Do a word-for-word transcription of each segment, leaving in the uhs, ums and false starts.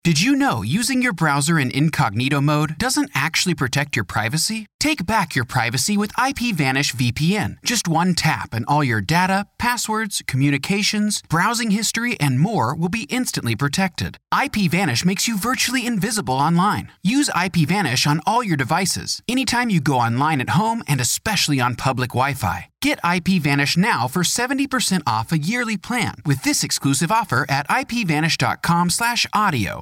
Did you know using your browser in incognito mode doesn't actually protect your privacy? Take back your privacy with IPVanish V P N. Just one tap and all your data, passwords, communications, browsing history, and more will be instantly protected. IPVanish makes you virtually invisible online. Use IPVanish on all your devices, anytime you go online at home and especially on public Wi-Fi. Get IPVanish now for seventy percent off a yearly plan with this exclusive offer at ipvanish.com slash audio.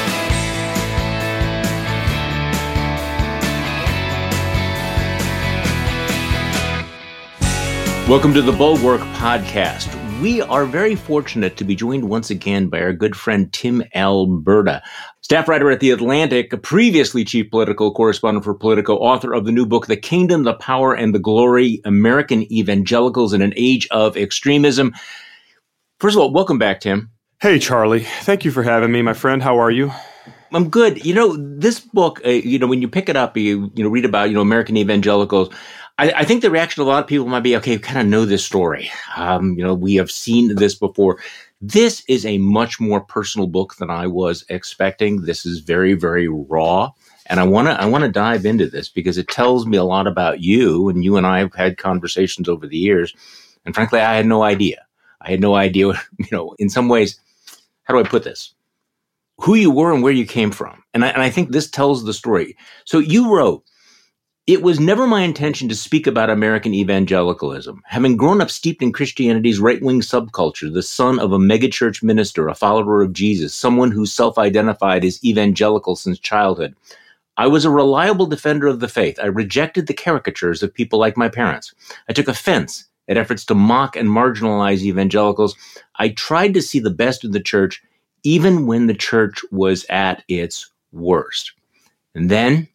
Welcome to the Bulwark Podcast. We are very fortunate to be joined once again by our good friend Tim Alberta, staff writer at The Atlantic, previously chief political correspondent for Politico, author of the new book, The Kingdom, the Power, and the Glory, American Evangelicals in an Age of Extremism. First of all, welcome back, Tim. Hey, Charlie. Thank you for having me, my friend. How are you? I'm good. You know, this book, uh, you know, when you pick it up, you, you know, read about, you know, American evangelicals, I, I think the reaction of a lot of people might be, okay, we kind of know this story. Um, you know, we have seen this before. This is a much more personal book than I was expecting. This is very, very raw. And I want to I want to dive into this because it tells me a lot about you. And you and I have had conversations over the years. And frankly, I had no idea. I had no idea, you know, in some ways, how do I put this? Who you were and where you came from. And I, and I think this tells the story. So you wrote, "It was never my intention to speak about American evangelicalism. Having grown up steeped in Christianity's right-wing subculture, the son of a megachurch minister, a follower of Jesus, someone who self-identified as evangelical since childhood, I was a reliable defender of the faith. I rejected the caricatures of people like my parents. I took offense at efforts to mock and marginalize evangelicals. I tried to see the best in the church, even when the church was at its worst." And then,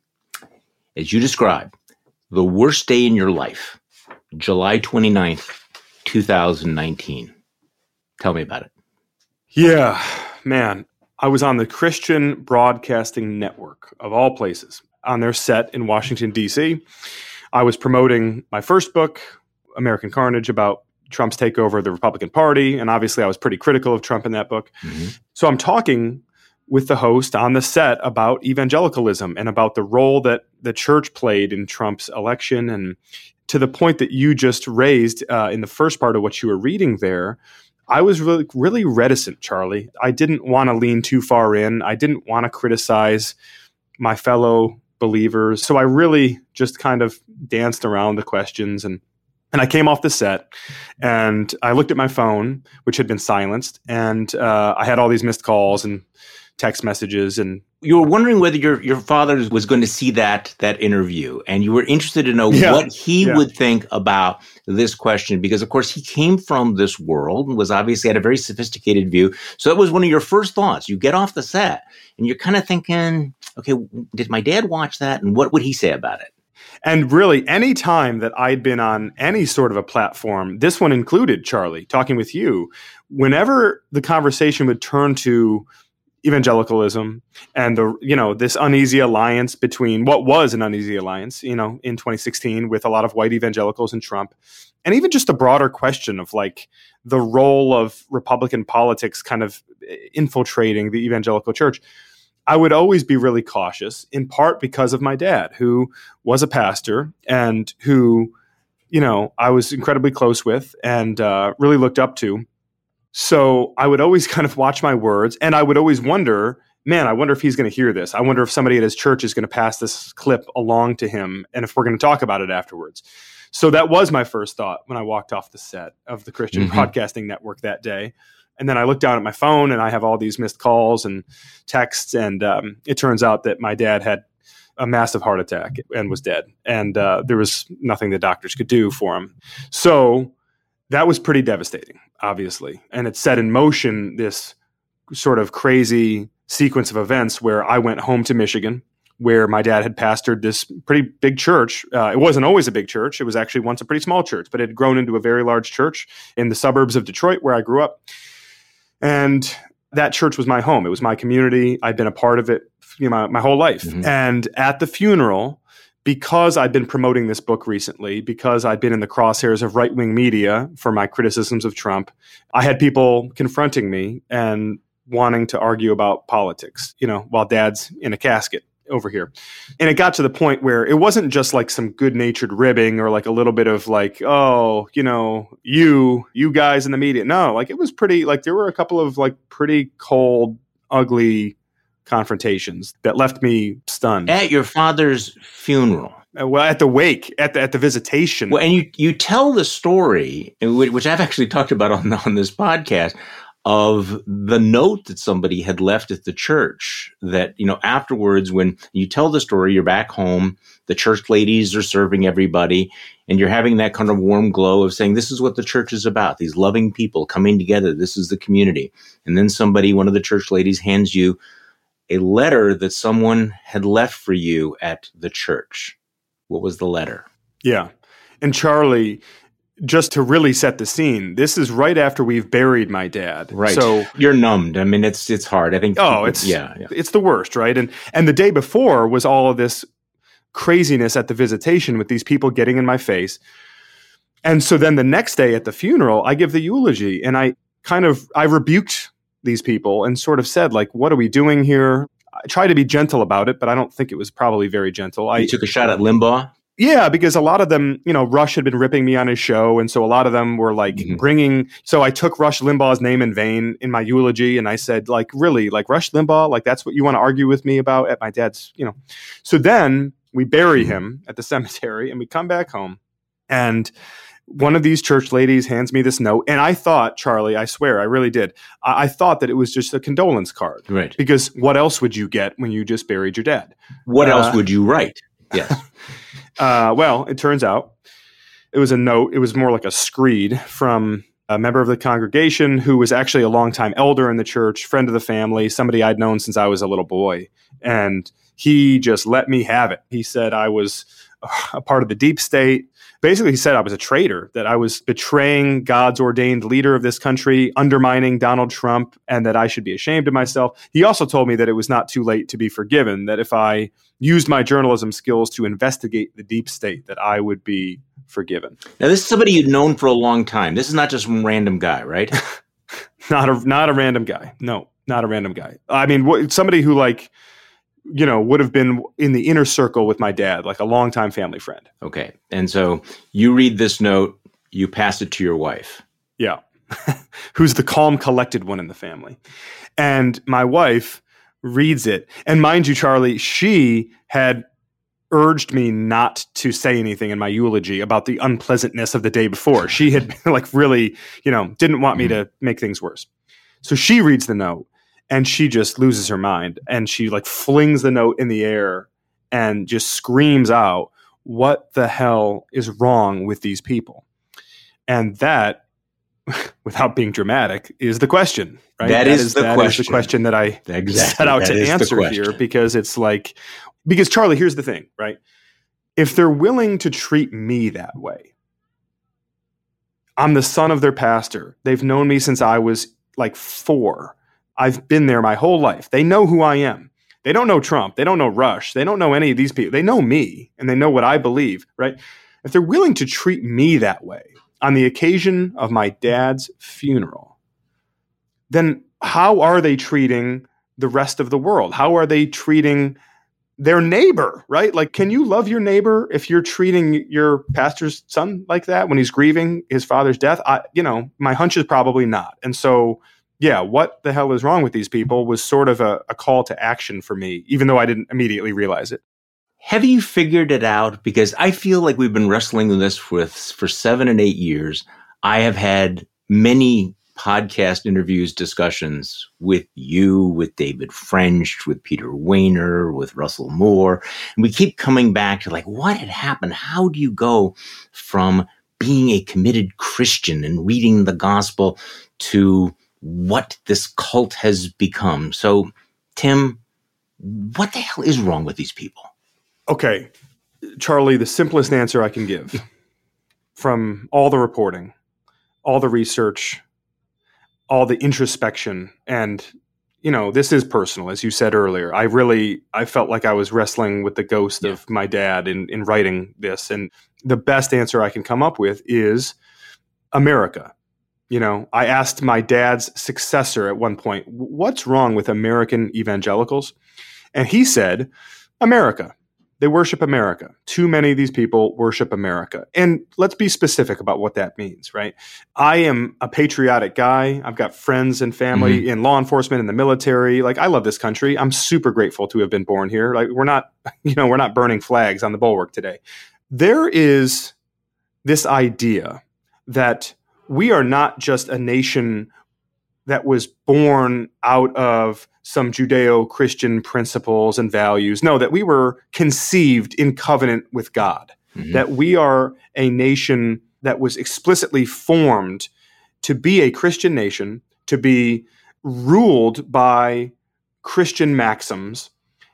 as you described, the worst day in your life, July twenty-ninth, twenty nineteen. Tell me about it. Yeah, man. I was on the Christian Broadcasting Network, of all places, on their set in Washington, D C. I was promoting my first book, American Carnage, about Trump's takeover of the Republican Party. And obviously, I was pretty critical of Trump in that book. Mm-hmm. So I'm talking with the host on the set about evangelicalism and about the role that the church played in Trump's election. And to the point that you just raised uh, in the first part of what you were reading there, I was really, really reticent, Charlie. I didn't want to lean too far in. I didn't want to criticize my fellow believers. So I really just kind of danced around the questions. And And I came off the set and I looked at my phone, which had been silenced, and uh, I had all these missed calls and text messages. And you were wondering whether your, your father was going to see that that interview, and you were interested to know yeah, what he yeah. would think about this question, because, of course, he came from this world and was obviously had a very sophisticated view. So that was one of your first thoughts. You get off the set and you're kind of thinking, okay, did my dad watch that? And what would he say about it? And really, any time that I'd been on any sort of a platform, this one included, Charlie, talking with you, whenever the conversation would turn to evangelicalism and the, you know, this uneasy alliance between what was an uneasy alliance, you know, in twenty sixteen with a lot of white evangelicals and Trump, and even just a broader question of like the role of Republican politics kind of infiltrating the evangelical church, I would always be really cautious, in part because of my dad, who was a pastor and who, you know, I was incredibly close with and uh, really looked up to. So I would always kind of watch my words, and I would always wonder, man, I wonder if he's going to hear this. I wonder if somebody at his church is going to pass this clip along to him, and if we're going to talk about it afterwards. So that was my first thought when I walked off the set of the Christian mm-hmm. Broadcasting Network that day. And then I looked down at my phone and I have all these missed calls and texts. And um, it turns out that my dad had a massive heart attack and was dead. And uh, there was nothing the doctors could do for him. So that was pretty devastating, obviously. And it set in motion this sort of crazy sequence of events where I went home to Michigan, where my dad had pastored this pretty big church. Uh, it wasn't always a big church. It was actually once a pretty small church, but it had grown into a very large church in the suburbs of Detroit, where I grew up. And that church was my home. It was my community. I'd been a part of it, you know, my, my whole life. Mm-hmm. And at the funeral, because I'd been promoting this book recently, because I'd been in the crosshairs of right-wing media for my criticisms of Trump, I had people confronting me and wanting to argue about politics, you know, while Dad's in a casket over here. And it got to the point where it wasn't just like some good-natured ribbing or like a little bit of like, oh, you know, you, you guys in the media. No, like it was pretty, like there were a couple of like pretty cold, ugly confrontations that left me stunned. At your father's funeral. Uh, well, at the wake, at the at the visitation. Well, and you you tell the story, which I've actually talked about on on this podcast, of the note that somebody had left at the church. That, you know, afterwards, when you tell the story, you're back home, the church ladies are serving everybody, and you're having that kind of warm glow of saying, this is what the church is about. These loving people coming together. This is the community. And then somebody, one of the church ladies, hands you a letter that someone had left for you at the church. What was the letter? Yeah. And Charlie, just to really set the scene, this is right after we've buried my dad. Right. So you're numbed. I mean, it's it's hard. I think. Oh, people, it's yeah, yeah. It's the worst, right? And and the day before was all of this craziness at the visitation with these people getting in my face. And so then the next day at the funeral, I give the eulogy, and I kind of I rebuked these people and sort of said, like, what are we doing here? I tried to be gentle about it, but I don't think it was probably very gentle. You I took a shot at Limbaugh? Yeah, because a lot of them, you know, Rush had been ripping me on his show. And so a lot of them were like mm-hmm. bringing. So I took Rush Limbaugh's name in vain in my eulogy. And I said, like, really, like Rush Limbaugh, like that's what you want to argue with me about at my dad's, you know. So then we bury mm-hmm. him at the cemetery and we come back home. And one of these church ladies hands me this note. And I thought, Charlie, I swear, I really did. I, I thought that it was just a condolence card. Right. Because what else would you get when you just buried your dad? What uh, else would you write? Yes. uh, well, it turns out it was a note. It was more like a screed from a member of the congregation who was actually a longtime elder in the church, friend of the family, somebody I'd known since I was a little boy. And he just let me have it. He said I was a part of the deep state. Basically, he said I was a traitor, that I was betraying God's ordained leader of this country, undermining Donald Trump, and that I should be ashamed of myself. He also told me that it was not too late to be forgiven, that if I used my journalism skills to investigate the deep state, that I would be forgiven. Now, this is somebody you'd known for a long time. This is not just some random guy, right? not a not a random guy. No, not a random guy. I mean, wh- somebody who like, you know, would have been in the inner circle with my dad, like a longtime family friend. Okay. And so you read this note, you pass it to your wife. Yeah. Who's the calm, collected one in the family. And my wife reads it. And mind you, Charlie, she had urged me not to say anything in my eulogy about the unpleasantness of the day before. She had like really, you know, didn't want me to make things worse. So she reads the note. And she just loses her mind, and she like flings the note in the air and just screams out, what the hell is wrong with these people? And that, without being dramatic, is the question, right? That, that is, is the that question. Is the question that I exactly. set out that to answer here, because it's like, because Charlie, here's the thing, right? If they're willing to treat me that way, I'm the son of their pastor. They've known me since I was like four. I've been there my whole life. They know who I am. They don't know Trump. They don't know Rush. They don't know any of these people. They know me, and they know what I believe, right? If they're willing to treat me that way on the occasion of my dad's funeral, then how are they treating the rest of the world? How are they treating their neighbor, right? Like, can you love your neighbor if you're treating your pastor's son like that when he's grieving his father's death? I, you know, my hunch is probably not. And so, yeah, what the hell is wrong with these people was sort of a, a call to action for me, even though I didn't immediately realize it. Have you figured it out? Because I feel like we've been wrestling with this with, for seven and eight years. I have had many podcast interviews, discussions with you, with David French, with Peter Wehner, with Russell Moore. And we keep coming back to like, what had happened? How do you go from being a committed Christian and reading the gospel to what this cult has become? So, Tim, what the hell is wrong with these people? Okay, Charlie, the simplest answer I can give from all the reporting, all the research, all the introspection, and, you know, this is personal, as you said earlier. I really, I felt like I was wrestling with the ghost yeah. of my dad in, in writing this. And the best answer I can come up with is America. You know, I asked my dad's successor at one point, what's wrong with American evangelicals? And he said, America. They worship America. Too many of these people worship America. And let's be specific about what that means, right? I am a patriotic guy. I've got friends and family mm-hmm. in law enforcement, in the military. Like, I love this country. I'm super grateful to have been born here. Like, we're not, you know, we're not burning flags on the bulwark today. There is this idea that we are not just a nation that was born out of some Judeo-Christian principles and values. No, that we were conceived in covenant with God, mm-hmm. that we are a nation that was explicitly formed to be a Christian nation, to be ruled by Christian maxims,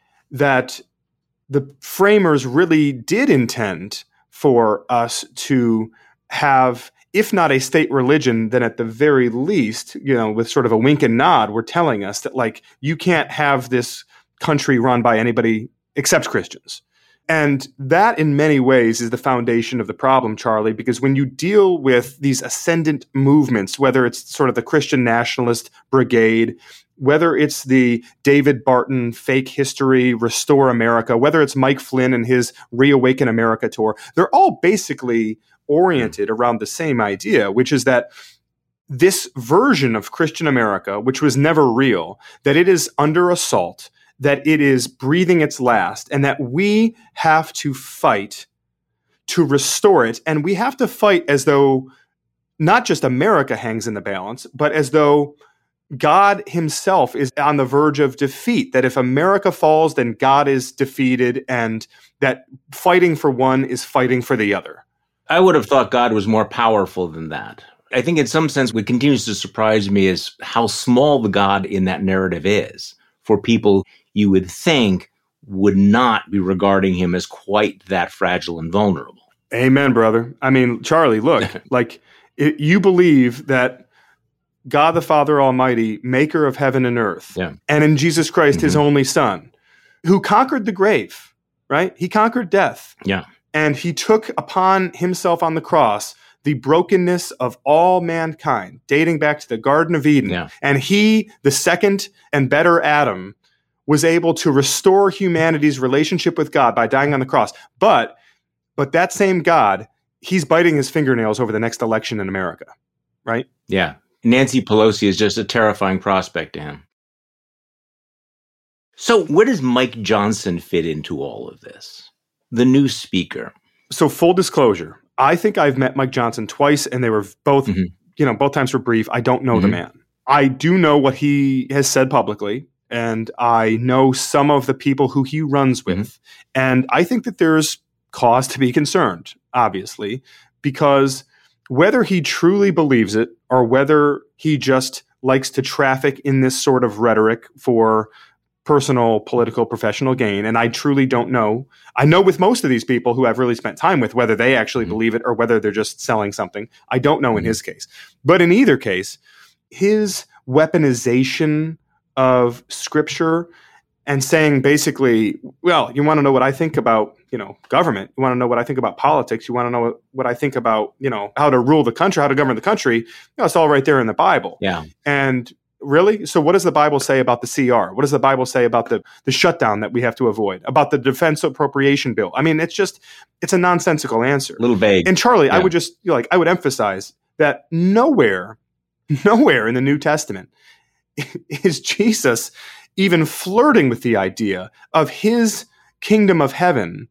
that the framers really did intend for us to have, if not a state religion, then at the very least, you know, with sort of a wink and nod, we're telling us that, like, you can't have this country run by anybody except Christians. And that in many ways is the foundation of the problem, Charlie, because when you deal with these ascendant movements, whether it's sort of the Christian Nationalist Brigade, whether it's the David Barton fake history, Restore America, whether it's Mike Flynn and his Reawaken America tour, they're all basically oriented around the same idea, which is that this version of Christian America, which was never real, that it is under assault, that it is breathing its last, and that we have to fight to restore it. And we have to fight as though not just America hangs in the balance, but as though God himself is on the verge of defeat, that if America falls, then God is defeated, and that fighting for one is fighting for the other. I would have thought God was more powerful than that. I think in some sense what continues to surprise me is how small the God in that narrative is for people you would think would not be regarding him as quite that fragile and vulnerable. Amen, brother. I mean, Charlie, look, like it, you believe that God the Father Almighty, maker of heaven and earth, yeah. and in Jesus Christ, mm-hmm. his only son, who conquered the grave, right? He conquered death. Yeah. And he took upon himself on the cross the brokenness of all mankind, dating back to the Garden of Eden. Yeah. And he, the second and better Adam, was able to restore humanity's relationship with God by dying on the cross. But, but that same God, he's biting his fingernails over the next election in America, right? Yeah. Nancy Pelosi is just a terrifying prospect to him. So where does Mike Johnson fit into all of this? The new speaker. So full disclosure, I think I've met Mike Johnson twice, and they were both, mm-hmm. you know, both times were brief. I don't know mm-hmm. the man. I do know what he has said publicly, and I know some of the people who he runs with. Mm-hmm. And I think that there's cause to be concerned, obviously, because whether he truly believes it or whether he just likes to traffic in this sort of rhetoric for personal, political, professional gain, and I truly don't know. I know with most of these people who I've really spent time with, whether they actually mm-hmm. believe it or whether they're just selling something. I don't know mm-hmm. in his case. But in either case, his weaponization of scripture and saying basically, well, you want to know what I think about, you know, government. You want to know what I think about politics. You want to know what, what I think about, you know, how to rule the country, how to govern the country. You know, it's all right there in the Bible. Yeah. And really? So what does the Bible say about the C R? What does the Bible say about the, the shutdown that we have to avoid? About the defense appropriation bill? I mean, it's just, it's a nonsensical answer. A little vague. And Charlie, yeah. I would just, you know, like, I would emphasize that nowhere, nowhere in the New Testament is Jesus even flirting with the idea of his kingdom of heaven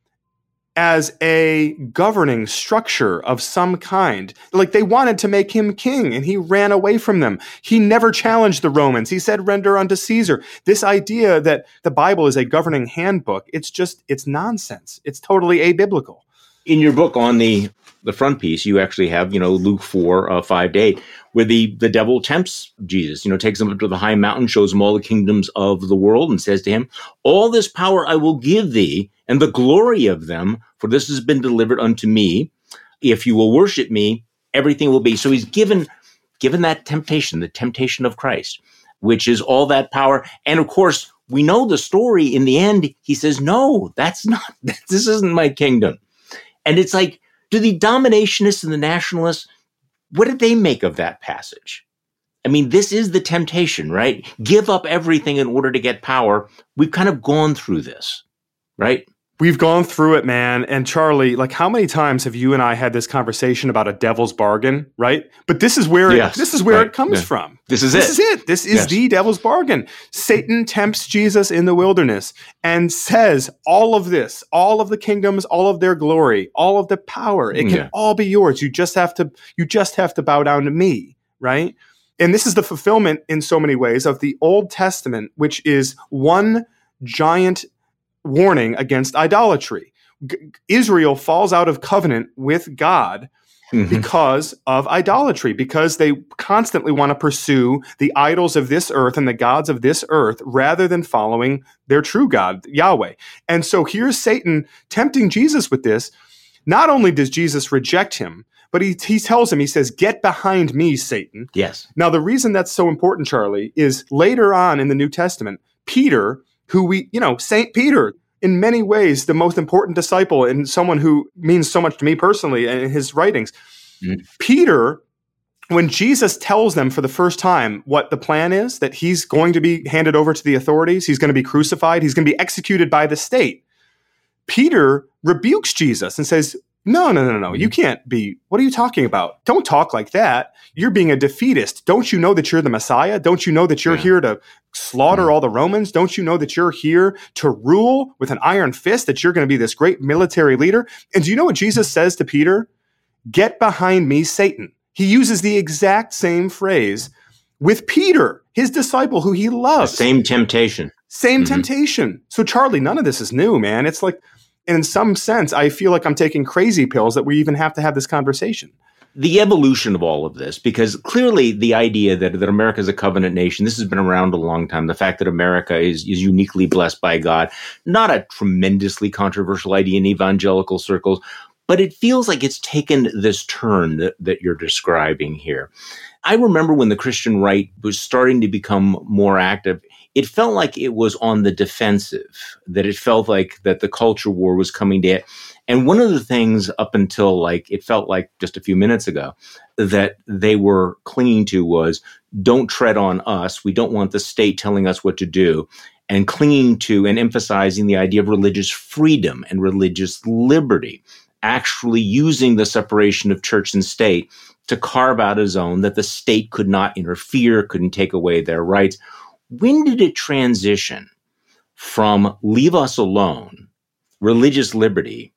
as a governing structure of some kind. Like, they wanted to make him king, and he ran away from them. He never challenged the Romans. He said, render unto Caesar. This idea that the Bible is a governing handbook, it's just, it's nonsense. It's totally abiblical. In your book on the the front piece, you actually have, you know, Luke four, uh, five to eight, where the, the devil tempts Jesus, you know, takes him up to the high mountain, shows him all the kingdoms of the world, and says to him, all this power I will give thee, and the glory of them, for this has been delivered unto me. If you will worship me, everything will be. So he's given, given that temptation, the temptation of Christ, which is all that power. And of course, we know the story. In the end, he says, no, that's not, this isn't my kingdom. And it's like, do the dominationists and the nationalists, What did they make of that passage? I mean, this is the temptation, right? Give up everything in order to get power. We've kind of gone through this, right? We've gone through it, man. And Charlie, like, how many times have you and I had this conversation about a devil's bargain, right? But this is where yes, it, this is where right. it comes yeah. from. This is this it. This is it. This is yes. the devil's bargain. Satan tempts Jesus in the wilderness and says all of this, all of the kingdoms, all of their glory, all of the power, it can yeah. all be yours. You just have to, you just have to bow down to me, right? And this is the fulfillment in so many ways of the Old Testament, which is one giant warning against idolatry. G- Israel falls out of covenant with God mm-hmm. because of idolatry, because they constantly want to pursue the idols of this earth and the gods of this earth rather than following their true God, Yahweh. And so here's Satan tempting Jesus with this. Not only does Jesus reject him, but he, he tells him, he says, get behind me, Satan. Yes. Now, the reason that's so important, Charlie, is later on in the New Testament, Peter, who we, you know, Saint Peter, in many ways, the most important disciple and someone who means so much to me personally in his writings. Mm. Peter, when Jesus tells them for the first time what the plan is, that he's going to be handed over to the authorities, he's going to be crucified, he's going to be executed by the state, Peter rebukes Jesus and says, no, no, no, no, you can't be, what are you talking about? Don't talk like that. You're being a defeatist. Don't you know that you're the Messiah? Don't you know that you're yeah. here to slaughter all the Romans? Don't you know that you're here to rule with an iron fist, that you're going to be this great military leader? And do you know what Jesus says to Peter? Get behind me, Satan. He uses the exact same phrase with Peter, his disciple who he loves. The same temptation. Same mm-hmm. temptation. So Charlie, none of this is new, man. It's like, in some sense, I feel like I'm taking crazy pills that we even have to have this conversation. The evolution of all of this, because clearly the idea that, that America is a covenant nation, this has been around a long time. The fact that America is, is uniquely blessed by God, not a tremendously controversial idea in evangelical circles, but it feels like it's taken this turn that, that you're describing here. I remember when the Christian right was starting to become more active, it felt like it was on the defensive, that it felt like that the culture war was coming to it. And one of the things up until like, it felt like just a few minutes ago that they were clinging to was, don't tread on us. We don't want the state telling us what to do. And clinging to and emphasizing the idea of religious freedom and religious liberty, actually using the separation of church and state to carve out a zone that the state could not interfere, couldn't take away their rights. When did it transition from leave us alone, religious liberty,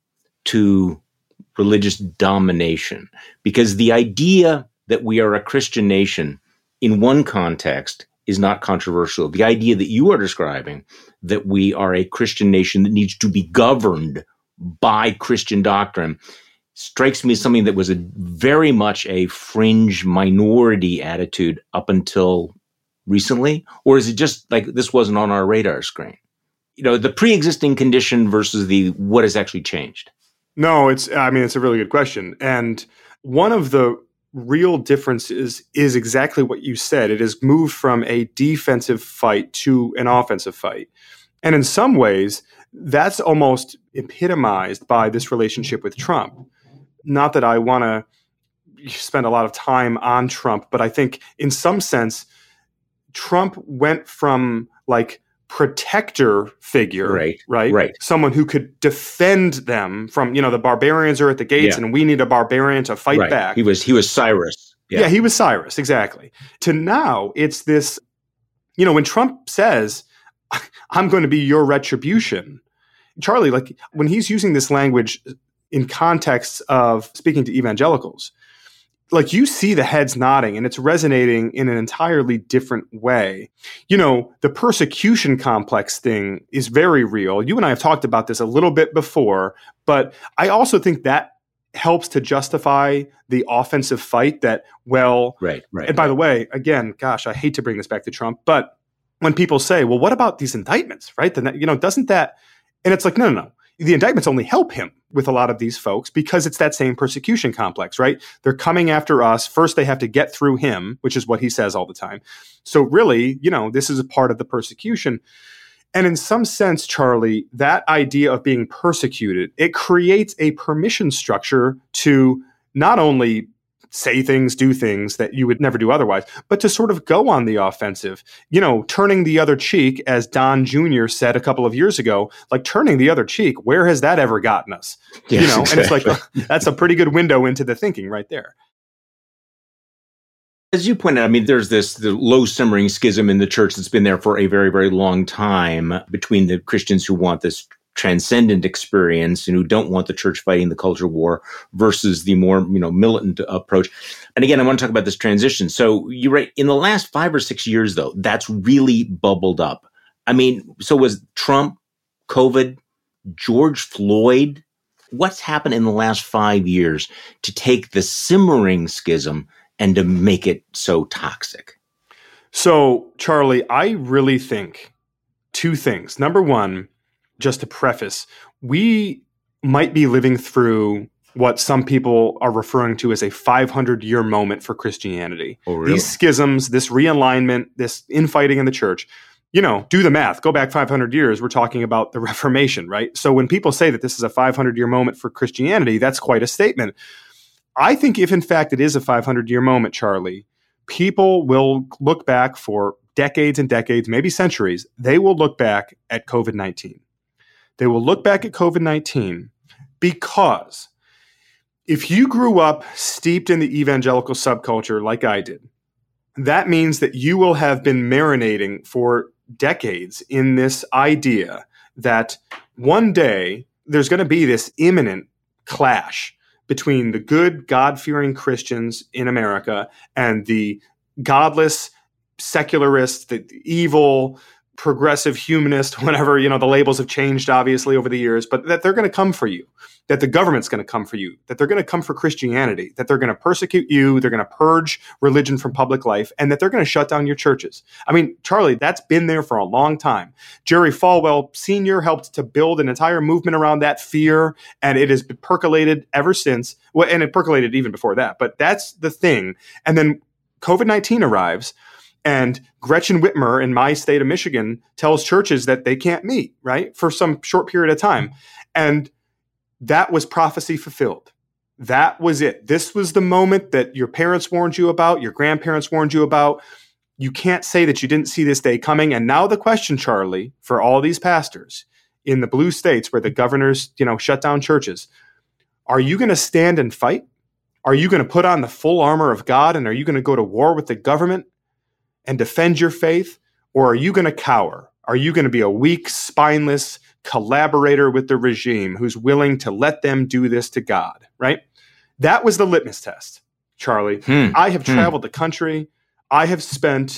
to religious domination? Because the idea that we are a Christian nation in one context is not controversial. The idea that you are describing, that we are a Christian nation that needs to be governed by Christian doctrine, strikes me as something that was a very much a fringe minority attitude up until recently, or is it just like this wasn't on our radar screen? You know, the pre-existing condition versus the what has actually changed. No, it's, I mean, it's a really good question. And one of the real differences is exactly what you said. It has moved from a defensive fight to an offensive fight. And in some ways, that's almost epitomized by this relationship with Trump. Not that I want to spend a lot of time on Trump, but I think in some sense, Trump went from like protector figure, right, right, right, someone who could defend them from, you know, the barbarians are at the gates, yeah. and we need a barbarian to fight right. back. He was he was Cyrus. Yeah. yeah, he was Cyrus, exactly. To now, it's this, you know, when Trump says, "I'm going to be your retribution," Charlie, like when he's using this language in contexts of speaking to evangelicals, like you see the heads nodding and it's resonating in an entirely different way. You know, the persecution complex thing is very real. You and I have talked about this a little bit before, but I also think that helps to justify the offensive fight that, well, right, right. And by right. the way, again, gosh, I hate to bring this back to Trump, but when people say, well, what about these indictments, right? Then, you know, doesn't that, and it's like, no, no, no. The indictments only help him with a lot of these folks because it's that same persecution complex, right? They're coming after us. First, they have to get through him, which is what he says all the time. So really, you know, this is a part of the persecution. And in some sense, Charlie, that idea of being persecuted, it creates a permission structure to not only say things, do things that you would never do otherwise, but to sort of go on the offensive, you know, turning the other cheek, as Don Junior said a couple of years ago, like turning the other cheek, where has that ever gotten us? Yes, you know, exactly. And it's like, that's a pretty good window into the thinking right there. As you pointed out, I mean, there's this the low simmering schism in the church that's been there for a very, very long time between the Christians who want this transcendent experience and who don't want the church fighting the culture war versus the more, you know, militant approach. And again, I want to talk about this transition. So you're right. In the last five or six years, though, that's really bubbled up. I mean, so was Trump, COVID, George Floyd? What's happened in the last five years to take the simmering schism and to make it so toxic? So, Charlie, I really think two things. Number one, just to preface, we might be living through what some people are referring to as a five hundred year moment for Christianity. Oh, really? These schisms, this realignment, this infighting in the church, you know, do the math, go back five hundred years, we're talking about the Reformation, right? So when people say that this is a five hundred year moment for Christianity, that's quite a statement. I think if in fact it is a five hundred year moment, Charlie, people will look back for decades and decades, maybe centuries. They will look back at COVID nineteen. They will look back at COVID nineteen because if you grew up steeped in the evangelical subculture like I did, that means that you will have been marinating for decades in this idea that one day there's going to be this imminent clash between the good, God-fearing Christians in America and the godless secularists, the evil, progressive humanist, whatever, you know, the labels have changed obviously over the years, but that they're going to come for you, that the government's going to come for you, that they're going to come for Christianity, that they're going to persecute you, they're going to purge religion from public life, and that they're going to shut down your churches. I mean, Charlie, that's been there for a long time. Jerry Falwell Senior helped to build an entire movement around that fear, and it has been percolated ever since. Well, and it percolated even before that, but that's the thing. And then COVID nineteen arrives, and Gretchen Whitmer in my state of Michigan tells churches that they can't meet, right, for some short period of time. And that was prophecy fulfilled. That was it. This was the moment that your parents warned you about, your grandparents warned you about. You can't say that you didn't see this day coming. And now the question, Charlie, for all these pastors in the blue states where the governors, you know, shut down churches, are you going to stand and fight? Are you going to put on the full armor of God? And are you going to go to war with the government and defend your faith? Or are you going to cower? Are you going to be a weak, spineless collaborator with the regime who's willing to let them do this to God, right? That was the litmus test, Charlie. Hmm. I have Hmm. traveled the country. I have spent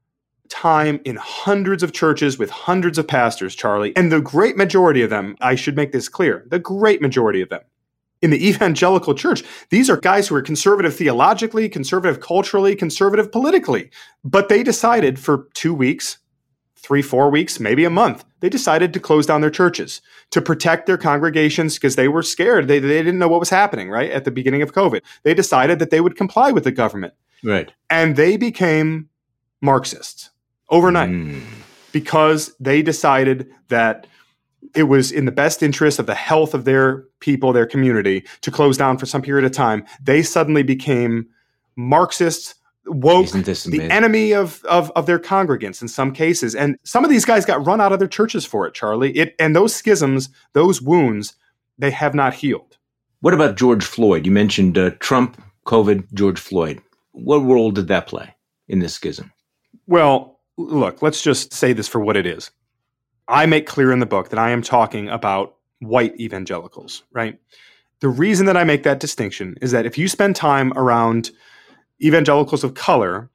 time in hundreds of churches with hundreds of pastors, Charlie. And the great majority of them, I should make this clear, the great majority of them, in the evangelical church, these are guys who are conservative theologically, conservative culturally, conservative politically. But they decided for two weeks, three, four weeks, maybe a month, they decided to close down their churches to protect their congregations because they were scared. They, they didn't know what was happening, right, at the beginning of COVID. They decided that they would comply with the government. Right. And they became Marxists overnight Mm. because they decided that it was in the best interest of the health of their people, their community, to close down for some period of time. They suddenly became Marxists, woke, Isn't this the amazing? enemy of, of, of their congregants in some cases. And some of these guys got run out of their churches for it, Charlie. It, and those schisms, those wounds, they have not healed. What about George Floyd? You mentioned uh, Trump, COVID, George Floyd. What role did that play in this schism? Well, look, let's just say this for what it is. I make clear in the book that I am talking about white evangelicals, right? The reason that I make that distinction is that if you spend time around evangelicals of color,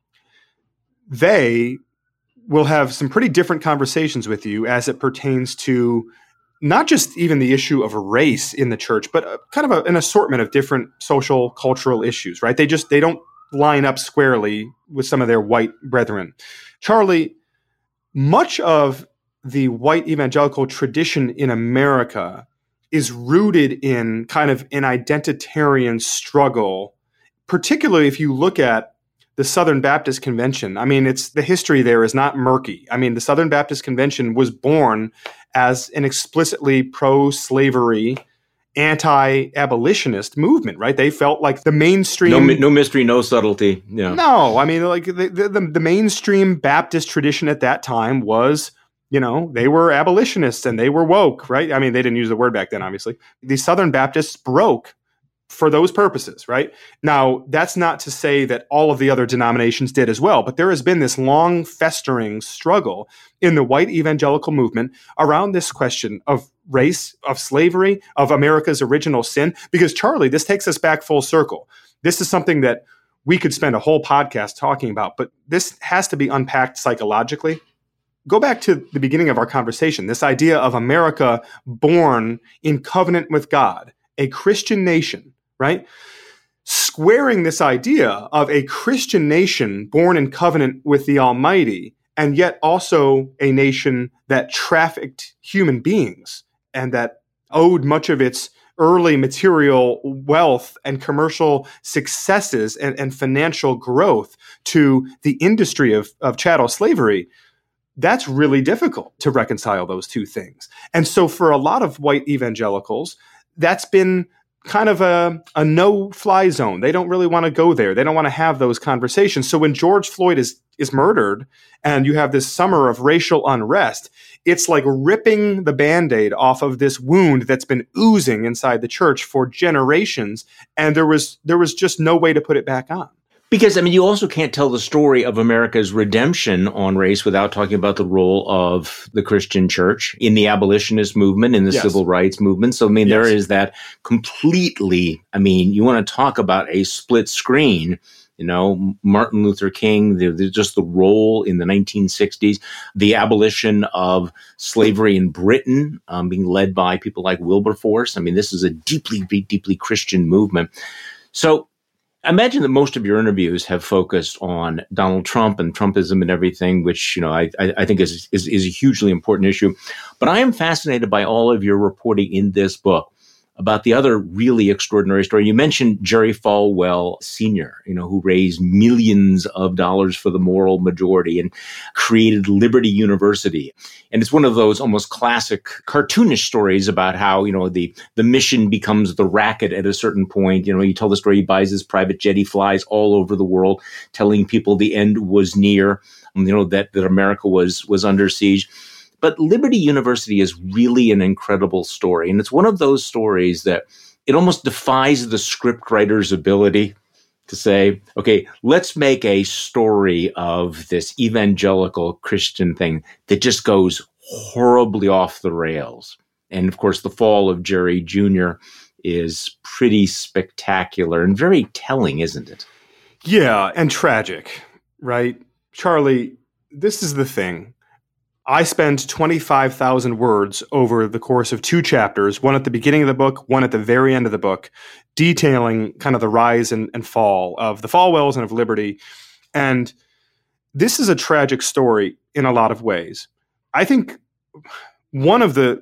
they will have some pretty different conversations with you as it pertains to not just even the issue of race in the church, but a, kind of a, an assortment of different social, cultural issues, right? They just, they don't line up squarely with some of their white brethren. Charlie, much of the white evangelical tradition in America is rooted in kind of an identitarian struggle, particularly if you look at the Southern Baptist Convention. I mean, it's the history there is not murky. I mean, the Southern Baptist Convention was born as an explicitly pro-slavery anti-abolitionist movement, right? They felt like the mainstream... No, no mystery, no subtlety. Yeah. No, I mean, like the, the, the mainstream Baptist tradition at that time was, you know, they were abolitionists and they were woke, right? I mean, they didn't use the word back then, obviously. The Southern Baptists broke for those purposes, right? Now, that's not to say that all of the other denominations did as well, but there has been this long festering struggle in the white evangelical movement around this question of race, of slavery, of America's original sin. Because, Charlie, this takes us back full circle. This is something that we could spend a whole podcast talking about, but this has to be unpacked psychologically. Go back to the beginning of our conversation, this idea of America born in covenant with God, a Christian nation, right? Squaring this idea of a Christian nation born in covenant with the Almighty, and yet also a nation that trafficked human beings and that owed much of its early material wealth and commercial successes and, and financial growth to the industry of, of chattel slavery. That's really difficult to reconcile those two things. And so for a lot of white evangelicals, that's been kind of a, a no-fly zone. They don't really want to go there. They don't want to have those conversations. So when George Floyd is is murdered and you have this summer of racial unrest, it's like ripping the Band-Aid off of this wound that's been oozing inside the church for generations. And there was there was just no way to put it back on. Because, I mean, you also can't tell the story of America's redemption on race without talking about the role of the Christian church in the abolitionist movement, in the yes. civil rights movement. So, I mean, yes. there is that completely, I mean, you want to talk about a split screen, you know, Martin Luther King, the, the, just the role in the nineteen sixties, the abolition of slavery in Britain, um, being led by people like Wilberforce. I mean, this is a deeply, deeply Christian movement. So, I imagine that most of your interviews have focused on Donald Trump and Trumpism and everything, which, you know, I, I think is, is, is a hugely important issue. But I am fascinated by all of your reporting in this book about the other really extraordinary story. You mentioned Jerry Falwell Senior, you know, who raised millions of dollars for the moral majority and created Liberty University. And it's one of those almost classic cartoonish stories about how, you know, the, the mission becomes the racket at a certain point. You know, you tell the story, he buys his private jet, he flies all over the world, telling people the end was near, you know, that, that America was, was under siege. But Liberty University is really an incredible story. And it's one of those stories that it almost defies the scriptwriter's ability to say, okay, let's make a story of this evangelical Christian thing that just goes horribly off the rails. And of course, the fall of Jerry Junior is pretty spectacular and very telling, isn't it? Yeah, and tragic, right? Charlie, this is the thing. I spend twenty-five thousand words over the course of two chapters, one at the beginning of the book, one at the very end of the book, detailing kind of the rise and, and fall of the Falwells and of Liberty. And this is a tragic story in a lot of ways. I think one of the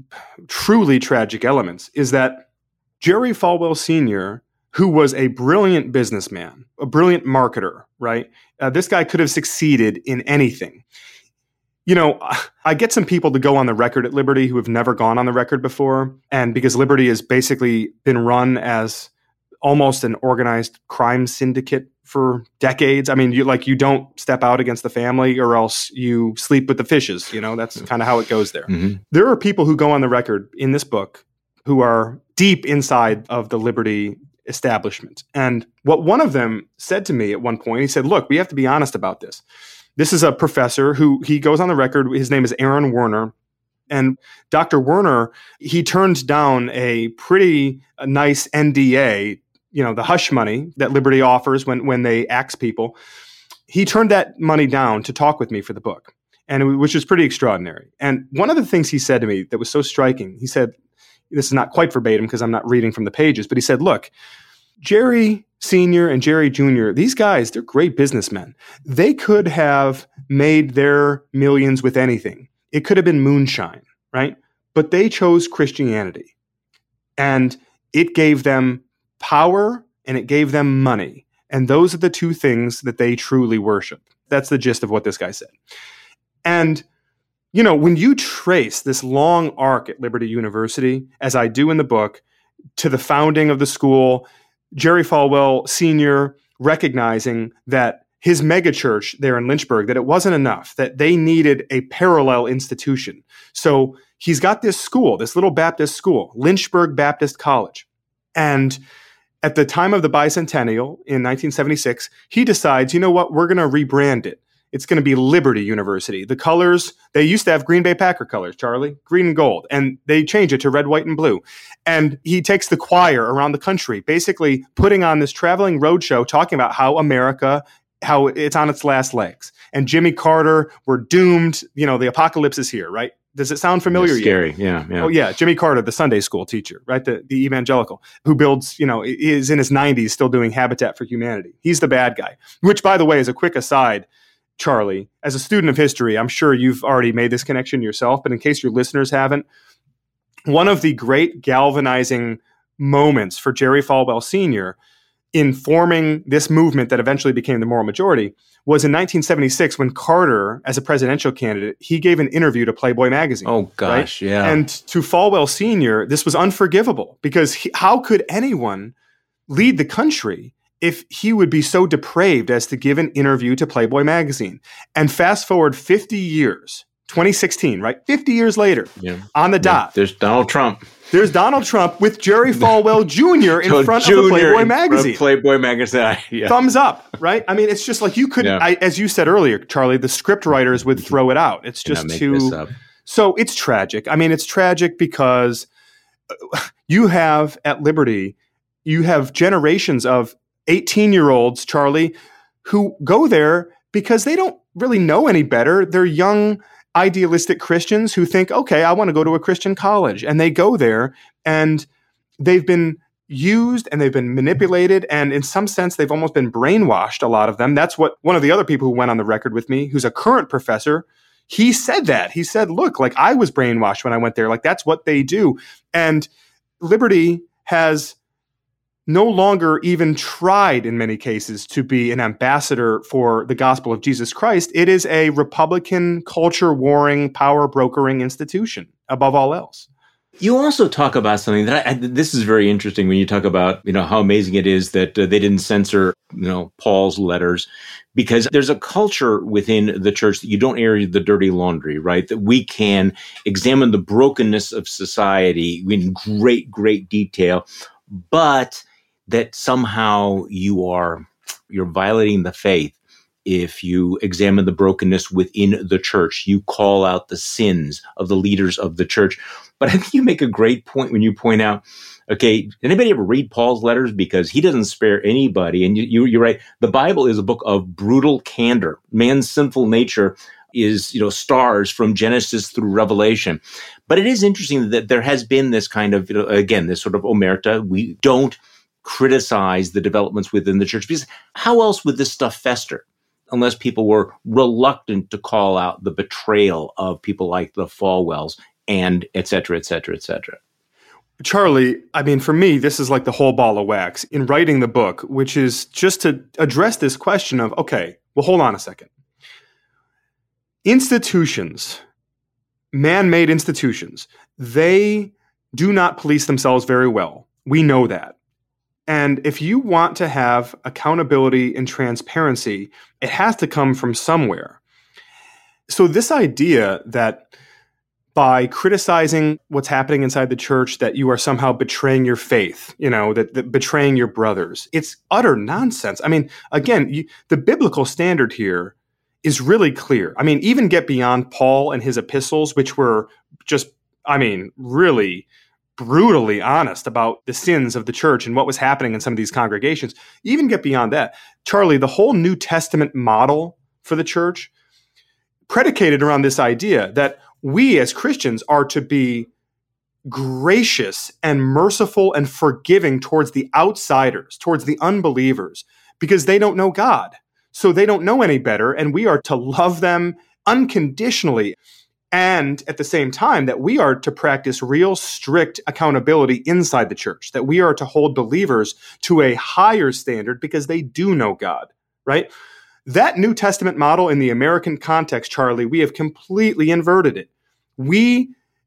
truly tragic elements is that Jerry Falwell Senior, who was a brilliant businessman, a brilliant marketer, right? Uh, this guy could have succeeded in anything. You know, I get some people to go on the record at Liberty who have never gone on the record before. And because Liberty has basically been run as almost an organized crime syndicate for decades. I mean, you like you don't step out against the family or else you sleep with the fishes. You know, that's kind of how it goes there. Mm-hmm. There are people who go on the record in this book who are deep inside of the Liberty establishment. And what one of them said to me at one point, he said, look, we have to be honest about this. This is a professor who he goes on the record. His name is Aaron Werner. And Doctor Werner, he turned down a pretty nice N D A, you know, the hush money that Liberty offers when, when they axe people. He turned that money down to talk with me for the book, and it, which was pretty extraordinary. And one of the things he said to me that was so striking, he said, this is not quite verbatim because I'm not reading from the pages, but he said, look, Jerry Senior and Jerry Junior, these guys, they're great businessmen. They could have made their millions with anything. It could have been moonshine, right? But they chose Christianity. And it gave them power and it gave them money. And those are the two things that they truly worship. That's the gist of what this guy said. And, you know, when you trace this long arc at Liberty University, as I do in the book, to the founding of the school, Jerry Falwell Senior recognizing that his megachurch there in Lynchburg, that it wasn't enough, that they needed a parallel institution. So he's got this school, this little Baptist school, Lynchburg Baptist College. And at the time of the bicentennial in nineteen seventy-six, he decides, you know what, we're going to rebrand it. It's going to be Liberty University. The colors, they used to have Green Bay Packer colors, Charlie, green and gold, and they change it to red, white, and blue. And he takes the choir around the country, basically putting on this traveling roadshow talking about how America, how it's on its last legs. And Jimmy Carter, we're doomed. You know, the apocalypse is here, right? Does it sound familiar? It's scary, yeah, yeah. Oh, yeah. Jimmy Carter, the Sunday school teacher, right? The, the evangelical who builds, you know, is in his nineties still doing Habitat for Humanity. He's the bad guy, which, by the way, is a quick aside, Charlie, as a student of history, I'm sure you've already made this connection yourself, but in case your listeners haven't, one of the great galvanizing moments for Jerry Falwell Senior in forming this movement that eventually became the Moral Majority was in nineteen seventy-six when Carter, as a presidential candidate, he gave an interview to Playboy magazine. Oh, gosh, right? yeah. And to Falwell Senior, this was unforgivable because he, how could anyone lead the country if he would be so depraved as to give an interview to Playboy magazine? And fast forward fifty years, twenty sixteen, right? fifty years later, yeah. on the dot. Yeah. There's Donald Trump. There's Donald Trump with Jerry Falwell Junior in so front Junior of the Playboy magazine. Playboy magazine. Yeah. Thumbs up, right? I mean, it's just like you couldn't, yeah. I, as you said earlier, Charlie, the script writers would throw it out. It's just too, so it's tragic. I mean, it's tragic because you have at Liberty, you have generations of eighteen-year-olds, Charlie, who go there because they don't really know any better. They're young, idealistic Christians who think, okay, I want to go to a Christian college. And they go there and they've been used and they've been manipulated. And in some sense, they've almost been brainwashed, a lot of them. That's what one of the other people who went on the record with me, who's a current professor, he said that. He said, look, like I was brainwashed when I went there. Like that's what they do. And Liberty has no longer even tried in many cases to be an ambassador for the gospel of Jesus Christ. It is a Republican culture warring, power brokering institution above all else. You also talk about something that I, this is very interesting when you talk about, you know, how amazing it is that uh, they didn't censor, you know, Paul's letters, because there's a culture within the church that you don't air the dirty laundry, right? That we can examine the brokenness of society in great, great detail, but that somehow you are, you're violating the faith if you examine the brokenness within the church. You call out the sins of the leaders of the church. But I think you make a great point when you point out, okay, anybody ever read Paul's letters? Because he doesn't spare anybody. And you, you, you're right. The Bible is a book of brutal candor. Man's sinful nature is, you know, stars from Genesis through Revelation. But it is interesting that there has been this kind of, you know, again, this sort of omerta. We don't criticize the developments within the church, because how else would this stuff fester unless people were reluctant to call out the betrayal of people like the Falwells and et cetera, et cetera, et cetera. Charlie, I mean, for me, this is like the whole ball of wax in writing the book, which is just to address this question of, okay, well, hold on a second. Institutions, man-made institutions, they do not police themselves very well. We know that. And if you want to have accountability and transparency, it has to come from somewhere. So this idea that by criticizing what's happening inside the church, that you are somehow betraying your faith, you know, that, that betraying your brothers, it's utter nonsense. I mean, again, you, the biblical standard here is really clear. I mean, even get beyond Paul and his epistles, which were just, I mean, really brutally honest about the sins of the church and what was happening in some of these congregations. Even get beyond that. Charlie, the whole New Testament model for the church predicated around this idea that we as Christians are to be gracious and merciful and forgiving towards the outsiders, towards the unbelievers, because they don't know God. So they don't know any better, and we are to love them unconditionally. And at the same time, that we are to practice real strict accountability inside the church, that we are to hold believers to a higher standard because they do know God, right? That New Testament model in the American context, Charlie, we have completely inverted it. We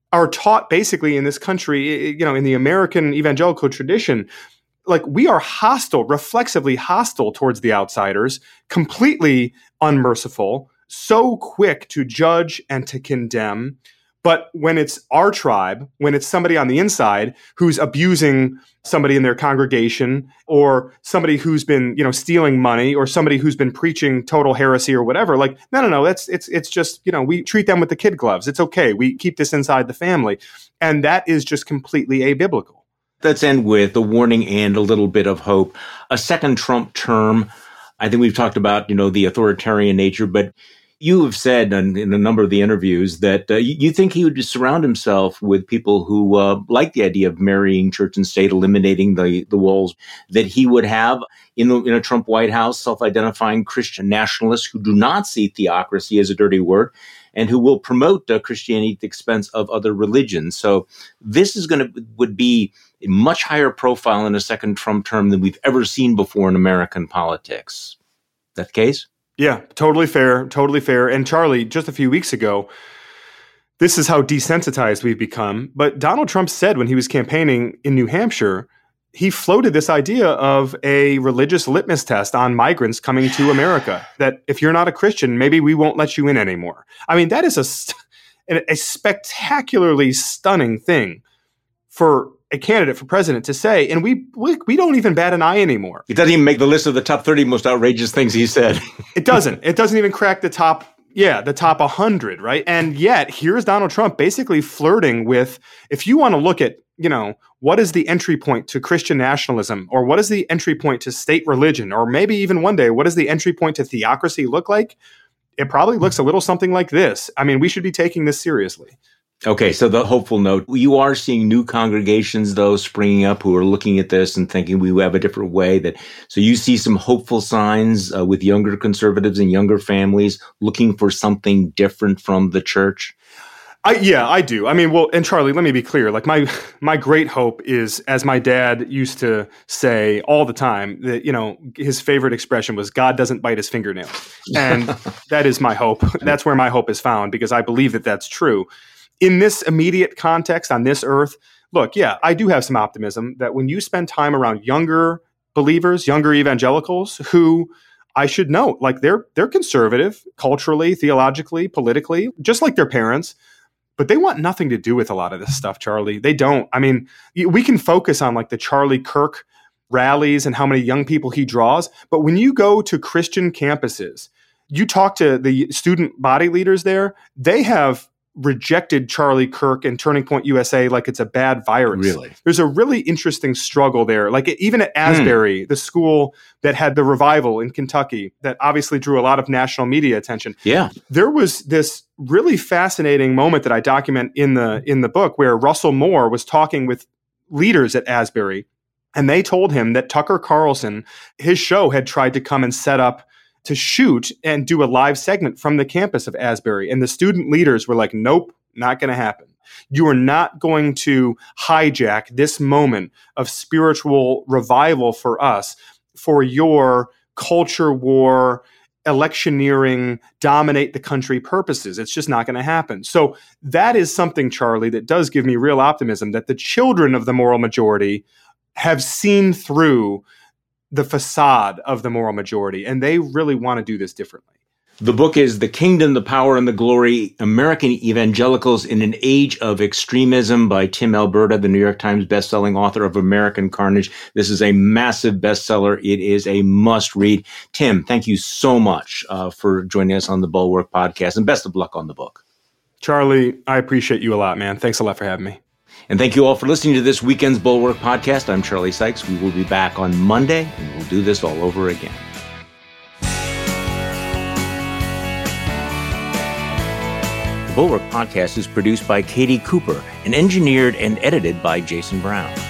are taught basically in this country, you know, in the American evangelical tradition, like we are hostile, reflexively hostile towards the outsiders, completely unmerciful, so quick to judge and to condemn. But when it's our tribe, when it's somebody on the inside who's abusing somebody in their congregation, or somebody who's been, you know, stealing money, or somebody who's been preaching total heresy or whatever, like, no, no, no, that's it's it's just, you know, we treat them with the kid gloves. It's okay. We keep this inside the family. And that is just completely abiblical. Let's end with a warning and a little bit of hope. A second Trump term. I think we've talked about, you know, the authoritarian nature, but you have said in, in a number of the interviews that uh, you, you think he would surround himself with people who uh, like the idea of marrying church and state, eliminating the, the walls, that he would have in, the, in a Trump White House self-identifying Christian nationalists who do not see theocracy as a dirty word and who will promote uh, Christianity at the expense of other religions. So this is going to would be a much higher profile in a second Trump term than we've ever seen before in American politics. Is that the case? Yeah, totally fair, totally fair. And Charlie, just a few weeks ago, this is how desensitized we've become. But Donald Trump said when he was campaigning in New Hampshire, he floated this idea of a religious litmus test on migrants coming to America, that if you're not a Christian, maybe we won't let you in anymore. I mean, that is a, a spectacularly stunning thing for a candidate for president to say, and we, we we don't even bat an eye anymore. It doesn't even make the list of the top thirty most outrageous things he said. It doesn't. It doesn't even crack the top, yeah, the top one hundred, right? And yet, here's Donald Trump basically flirting with, if you want to look at, you know, what is the entry point to Christian nationalism, or what is the entry point to state religion, or maybe even one day, what does the entry point to theocracy look like? It probably looks a little something like this. I mean, we should be taking this seriously. Okay, so the hopeful note, you are seeing new congregations, though, springing up who are looking at this and thinking we have a different way. That So you see some hopeful signs uh, with younger conservatives and younger families looking for something different from the church? I, yeah, I do. I mean, well, and Charlie, let me be clear. Like my my great hope is, as my dad used to say all the time, that, you know, his favorite expression was, God doesn't bite his fingernails. And that is my hope. That's where my hope is found, because I believe that that's true. In this immediate context on this earth, look, yeah, I do have some optimism that when you spend time around younger believers, younger evangelicals, who I should note, like they're they're conservative culturally, theologically, politically, just like their parents, but they want nothing to do with a lot of this stuff, Charlie. They don't. I mean, we can focus on like the Charlie Kirk rallies and how many young people he draws, but when you go to Christian campuses, you talk to the student body leaders there, they have rejected Charlie Kirk and Turning Point U S A like it's a bad virus. Really? There's a really interesting struggle there. Like even at Asbury, mm. the school that had the revival in Kentucky that obviously drew a lot of national media attention. Yeah. There was this really fascinating moment that I document in the in the book where Russell Moore was talking with leaders at Asbury, and they told him that Tucker Carlson, his show, had tried to come and set up to shoot and do a live segment from the campus of Asbury. And the student leaders were like, nope, not going to happen. You are not going to hijack this moment of spiritual revival for us for your culture war, electioneering, dominate the country purposes. It's just not going to happen. So that is something, Charlie, that does give me real optimism that the children of the moral majority have seen through the facade of the moral majority, and they really want to do this differently. The book is The Kingdom, the Power, and the Glory, American Evangelicals in an Age of Extremism by Tim Alberta, the New York Times bestselling author of American Carnage. This is a massive bestseller. It is a must-read. Tim, thank you so much uh, for joining us on the Bulwark Podcast, and best of luck on the book. Charlie, I appreciate you a lot, man. Thanks a lot for having me. And thank you all for listening to this weekend's Bulwark Podcast. I'm Charlie Sykes. We will be back on Monday, and we'll do this all over again. The Bulwark Podcast is produced by Katie Cooper and engineered and edited by Jason Brown.